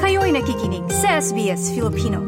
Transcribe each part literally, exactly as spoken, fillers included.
Kayo'y nakikinig sa S B S Filipino.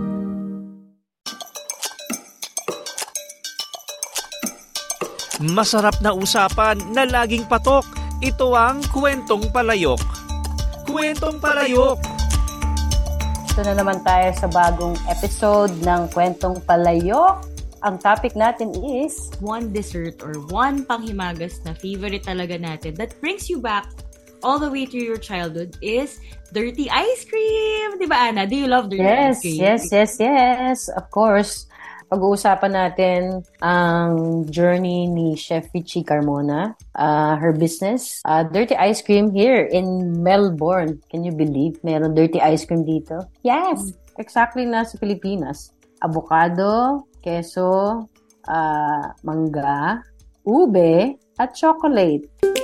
Masarap na usapan na laging patok. Ito ang Kwentong Palayok. Kwentong Palayok! Ito na naman tayo sa bagong episode ng Kwentong Palayok. Ang topic natin is one dessert or one panghimagas na favorite talaga natin that brings you back all the way to your childhood is dirty ice cream. Di ba, Ana? Do you love dirty yes, ice cream? Yes, yes, yes. Of course. Pag-uusapan natin ang journey ni Chef Richie Carmona, uh, her business, uh, dirty ice cream here in Melbourne. Can you believe meron dirty ice cream dito? Yes, exactly na sa Pilipinas. Avocado, keso, uh, mangga, ube, at chocolate.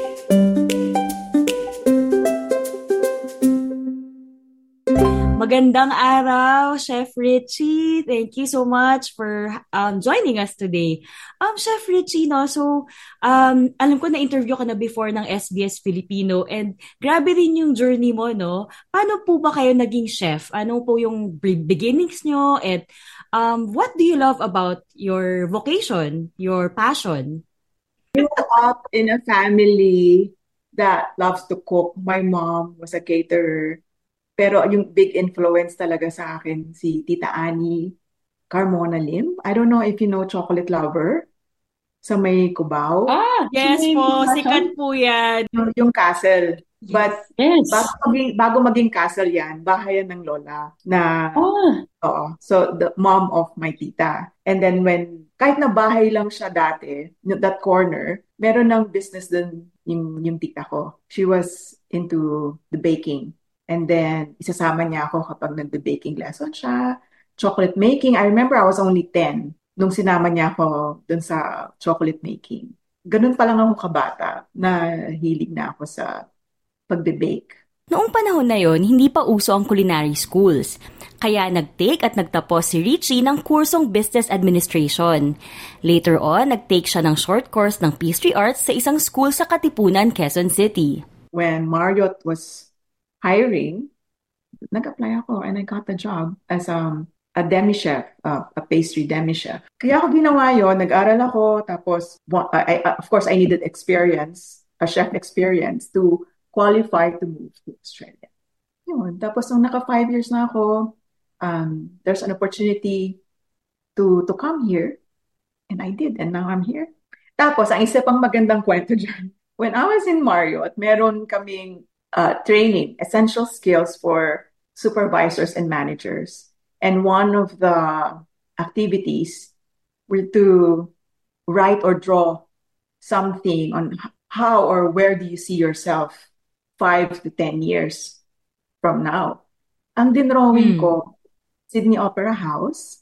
Magandang araw, Chef Richie. Thank you so much for um, joining us today. Um, Chef Richie, no, so um, alam ko na-interview ka na before ng S B S Filipino and grabe rin yung journey mo, no? Paano po ba kayo naging chef? Ano po yung beginnings nyo? And um, what do you love about your vocation, your passion? I grew up in a family that loves to cook. My mom was a caterer. Pero yung big influence talaga sa akin, si Tita Annie Carmona Lim. I don't know if you know Chocolate Lover sa may Cubao. Ah, yes po, sikat po yan. Yung, yung castle. But yes. bago, maging, bago maging castle yan, bahayan ng lola na, ah. oo, so the mom of my tita. And then when, kahit na bahay lang siya dati, that corner, meron ng business dun yung, yung tita ko. She was into the baking. And then, isasama niya ako kapag nagbe-baking lesson siya. Chocolate making. I remember I was only ten nung sinama niya ako dun sa chocolate making. Ganun pa lang ako kabata na hilig na ako sa pagbe-bake. Noong panahon na yon, hindi pa uso ang culinary schools. Kaya nag-take at nagtapos si Richie ng kursong Business Administration. Later on, nag-take siya ng short course ng Pastry Arts sa isang school sa Katipunan, Quezon City. When Marriott was hiring, nag-apply ako and I got the job as um, a demi-chef, uh, a pastry demi-chef. Kaya ako ginawa yun, nag-aral ako, tapos, uh, I, uh, of course, I needed experience, a chef experience to qualify to move to Australia. Yun. Tapos, nung naka five years na ako, um, there's an opportunity to to come here, and I did, and now I'm here. Tapos, ang isa pang magandang kwento dyan, when I was in Marriott, meron kaming Uh, training, essential skills for supervisors and managers. And one of the activities were to write or draw something on how or where do you see yourself five to ten years from now. Ang dinrawing mm. ko, Sydney Opera House,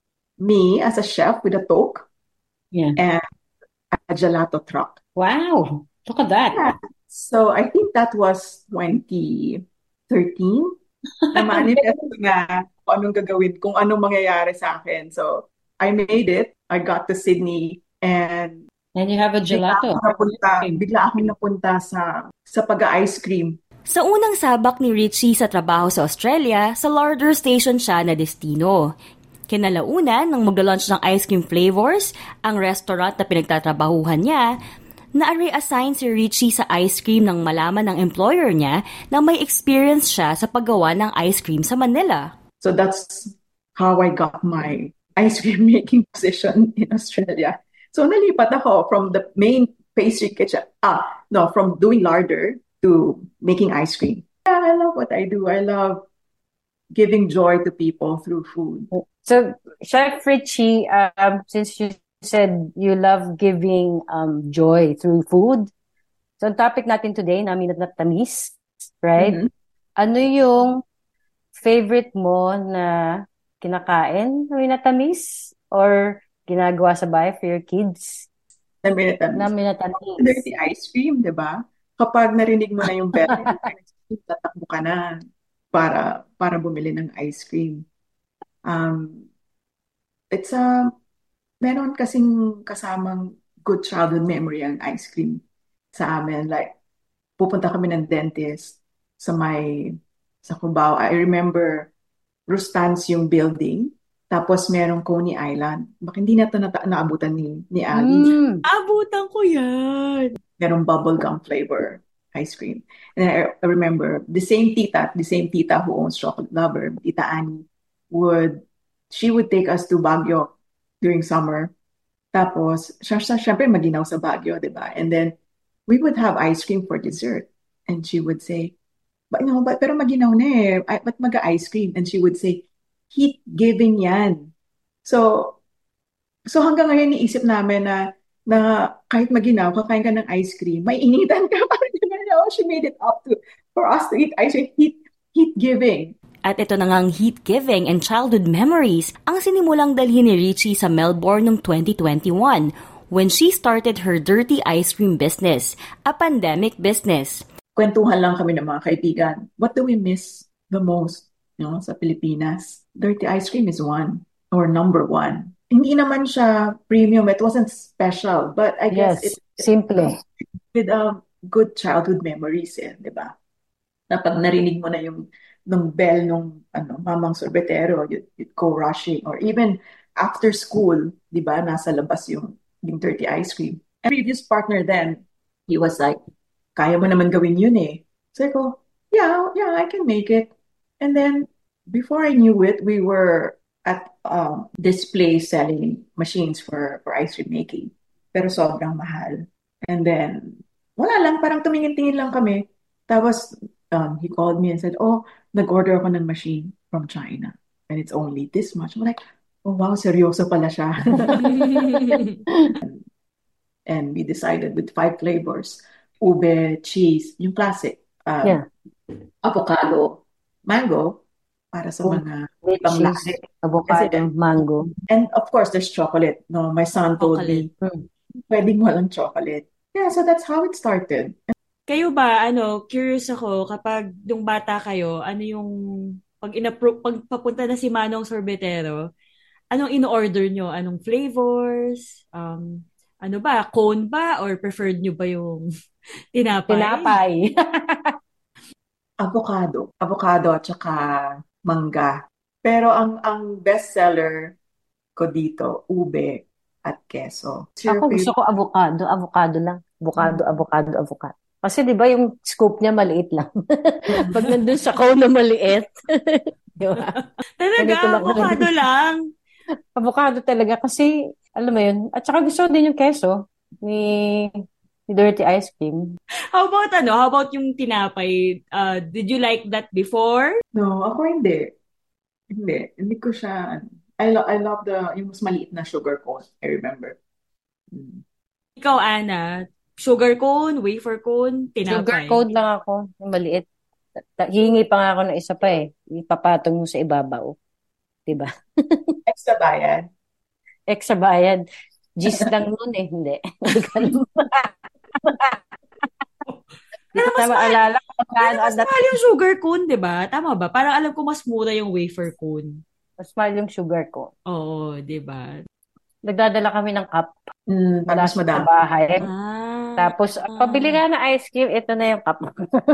me as a chef with a toque, yeah. and a gelato truck. Wow, look at that. Yeah. So, I think that was twenty thirteen. Na manifest nga kung anong gagawin, kung anong mangyayari sa akin. So, I made it. I got to Sydney and and you have a gelato. Bigla akong napunta, bigla akong napunta sa, sa pag-ice cream. Sa unang sabak ni Richie sa trabaho sa Australia, sa Larder Station siya na destino. Kinalaunan, nang mag-launch ng ice cream flavors, ang restaurant na pinagtatrabahuhan niya, na-reassign si Richie sa ice cream nang malaman ng employer niya na may experience siya sa paggawa ng ice cream sa Manila. So that's how I got my ice cream making position in Australia. So nalipat ako from the main pastry kitchen, ah, no, from doing larder to making ice cream. Yeah, I love what I do. I love giving joy to people through food. So, Chef Richie, um, since you said you love giving um, joy through food. So, ang topic natin today, namin na tamis, right? Mm-hmm. Ano yung favorite mo na kinakain na minatamis or ginagawa sa bahay for your kids? Na minatamis. Na minatamis. Dirty ice cream, di ba? Kapag narinig mo na yung bell, tatakbo ka na para, para bumili ng ice cream. Um, it's a meron kasing kasamang good childhood memory ang ice cream sa amin. Like, pupunta kami ng dentist sa may sa Cubao. I remember Rustans yung building. Tapos merong Coney Island. Baka hindi na ito na- naabutan ni, ni Ali. Mm. Abutan ko yan. Merong bubblegum flavor ice cream. And I, I remember the same tita, the same tita who owns Chocolate Lover, Tita Annie, would, she would take us to Baguio during summer. Tapos, siya, siya, syempre maginaw sa Baguio, di ba? And then, we would have ice cream for dessert. And she would say, but, no, but, pero maginaw na eh. Ay, ba't mag-ice cream? And she would say, heat giving yan. So, so hanggang ngayon niisip namin na na kahit maginaw, kakain ka ng ice cream, may initan ka pa rin. Oh, she made it up to for us to eat ice cream. Heat, heat giving. At ito na ngang heat-giving and childhood memories ang sinimulang dalhin ni Richie sa Melbourne noong twenty twenty-one when she started her dirty ice cream business, a pandemic business. Kwentuhan lang kami ng mga kaibigan. What do we miss the most, no, sa Pilipinas? Dirty ice cream is one or number one. Hindi naman siya premium. It wasn't special. But I guess Yes, it, simple. with um, good childhood memories, eh, di ba? Na pag narinig mo na yung nung bell nung ano, mamang sorbetero, you'd, you'd go rushing. Or even after school, di ba, nasa labas yung, yung dirty ice cream. And previous partner then, he was like, kaya mo naman gawin yun eh. So I go, yeah, yeah, I can make it. And then, before I knew it, we were at um, display selling machines for, for ice cream making. Pero sobrang mahal. And then, wala lang, parang tumingin-tingin lang kami. Tapos, um, he called me and said, oh, nag-order ako ng machine from China. And it's only this much. I'm like, oh wow, seryoso pala siya. And we decided with five flavors. Ube, cheese, yung classic. Um, Yeah. Avocado, mango, para sa Oh, mga With ibang cheese, lahi. avocado, Kasi- mango. And of course, there's chocolate. No, my son told me, Hmm. pwedeng walang chocolate. Yeah, so that's how it started. Kayo ba, ano, curious ako, kapag nung bata kayo, ano yung, pag, inapro- pag papunta na si Manong Sorbetero, anong in-order nyo? Anong flavors? Um, ano ba, cone ba? Or preferred nyo ba yung tinapay? Tinapay. Avocado. Avocado at saka mangga. Pero ang ang best seller ko dito, ube at keso. What's your Ako gusto favorite? ko avocado. Avocado lang. Avocado, avocado, avocado. Kasi di ba yung scoop niya maliit lang. Pag nandun sa cone na maliit. Di ba? Talaga, Ganito lang avocado lang. Avocado talaga kasi, alam mo yun. At saka gusto ko din yung keso ni, ni dirty ice cream. How about ano? How about yung tinapay? Uh, did you like that before? No, ako hindi. Hindi. Hindi ko siya, ano. I, lo- I love the, yung mas maliit na sugar cone, I remember. Mm. Ikaw, Ana, sugar cone, wafer cone, Sugar tinapay. cone lang ako. Yung maliit. Ta- Hihingi pa nga ako ng isa pa eh. Ipapatong mo sa ibabaw. Diba? Extra bayad. Extra bayad. Gis lang nun eh. Hindi. Hindi ko alam. Hindi Pero ko mas na mahal, maalala kung pero magkano mas ang dat- mahal yung sugar cone, di ba? Tama ba? Parang alam ko mas mura yung wafer cone. Mas mahal yung sugar ko. Oo, di ba? Nagdadala kami ng cup Mm, mula tapos sa madami. bahay. Ah. Tapos, ah, pabili nga ng ice cream, ito na yung cup.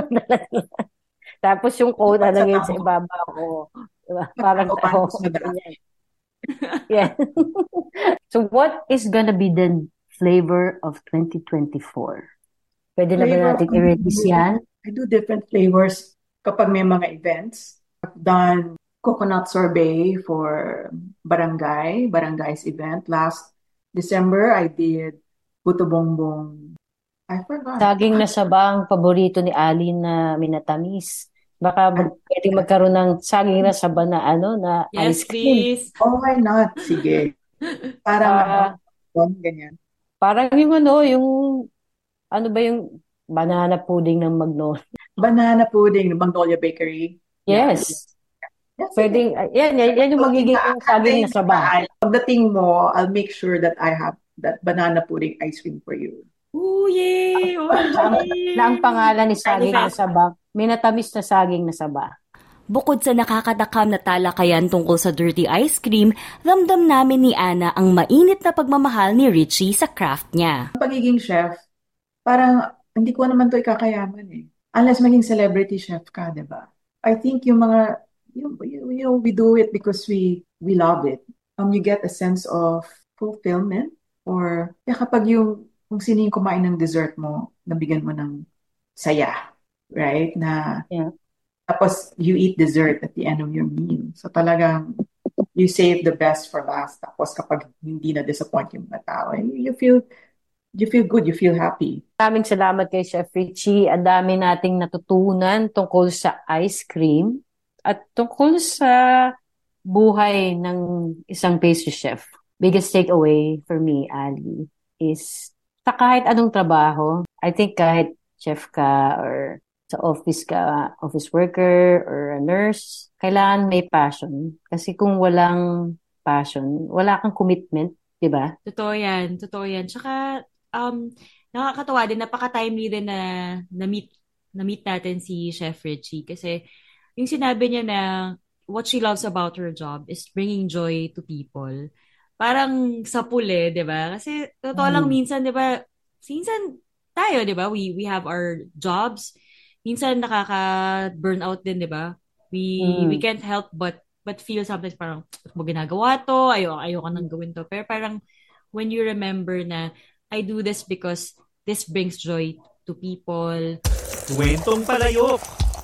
Tapos yung cone, ano yun sa ibabaw ko. Diba? Parang Ako, ako. mas madami. Yeah. So what is gonna be the flavor of twenty twenty-four? Pwede na ba Flavor natin of- i-release yan? I do different flavors kapag may mga events. I've done coconut sorbet for barangay, barangay's event. Last December, I did puto bongbong. I forgot. Saging na saba ang paborito ni Ali na minatamis. Baka mag, pwedeng magkaroon ng saging na saba na ano, na Yes, ice cream. please. Oh, why not? Sige. Parang Ah, ano, ganyan. parang yung ano, yung, ano ba yung banana pudding ng Magnolia? Banana pudding, Magnolia Bakery. Yes. Yes, Pwedeng, yan, yan, yan yung magiging saging na saba. Pagdating mo, I'll make sure that I have that banana pudding ice cream for you. Ooh, yay! Oh, yay! Na ang pangalan ni saging na saba, minatamis na saging na saba. Bukod sa nakakatakam na talakayan tungkol sa dirty ice cream, ramdam namin ni Ana ang mainit na pagmamahal ni Richie sa craft niya. Ang pagiging chef, parang hindi ko naman to ikakayaman eh. Unless maging celebrity chef ka, di ba? I think yung mga, you, you, you know, we do it because we we love it. Um, you get a sense of fulfillment or kaya kapag yung kung sino yung kumain ng dessert mo, nabigyan mo ng saya, right? Na Yeah. tapos you eat dessert at the end of your meal. So talagang you save the best for last. Tapos kapag hindi na disappoint yung mga tao, you feel you feel good, you feel happy. Maraming salamat kay Chef Richie. Ang dami nating natutunan tungkol sa ice cream at tungkol sa buhay ng isang pastry chef. Biggest takeaway for me, Ali, is sa kahit anong trabaho, I think kahit chef ka or sa office ka, office worker or a nurse, kailangan may passion. Kasi kung walang passion, wala kang commitment, di ba? Totoo yan. Totoo yan. Tsaka, um, nakakatawa din, napaka-timely din na na-meet, na-meet natin si Chef Richie. Kasi yung sinabi niya na what she loves about her job is bringing joy to people. Parang sa puli, di ba? Kasi totoo Mm. lang minsan, di ba? Minsan tayo, di ba? We, we have our jobs. Minsan nakaka-burnout din, di ba? We Mm. we can't help but but feel sometimes parang, "Ba't mo ginagawa to? Ayaw, ayaw ka nang gawin to." Pero parang when you remember na I do this because this brings joy to people. Kwentong Palayok.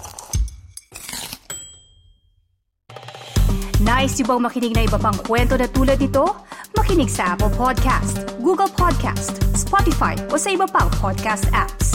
Nice yung bang makinig na iba pang kwento na tulad ito? Makinig sa Apple Podcast, Google Podcast, Spotify o sa iba pang podcast apps.